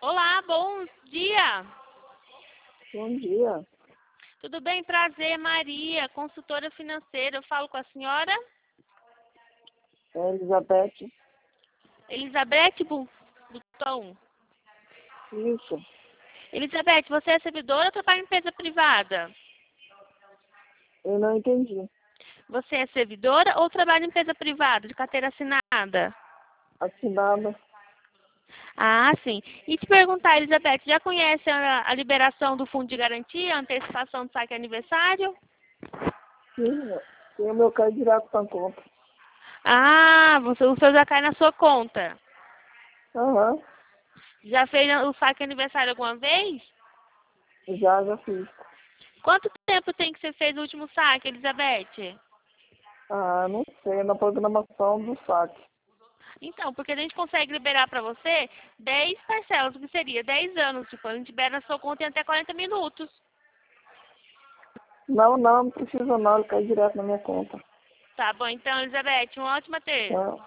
Olá, bom dia. Bom dia. Tudo bem? Prazer, Maria, consultora financeira. Eu falo com a senhora É Elizabeth. Elizabeth Button. Isso. Elizabeth, você é servidora ou trabalha em empresa privada? Eu não entendi. Você é servidora ou trabalha em empresa privada, de carteira assinada? Assinada. Ah, sim. E te perguntar, Elizabeth, já conhece a liberação do fundo de garantia, a antecipação do saque aniversário? Sim, tem o meu carro direto para conta. Ah, o seu já cai na sua conta. Aham. Já fez o saque aniversário alguma vez? Já fiz. Quanto tempo tem que você fez o último saque, Elizabeth? Ah, não sei, na programação do saque. Então, porque a gente consegue liberar para você 10 parcelas, o que seria 10 anos. Tipo, a gente libera na sua conta em até 40 minutos. Não precisa não, ele cai direto na minha conta. Tá bom, então, Elizabeth, uma ótima terça. Tá?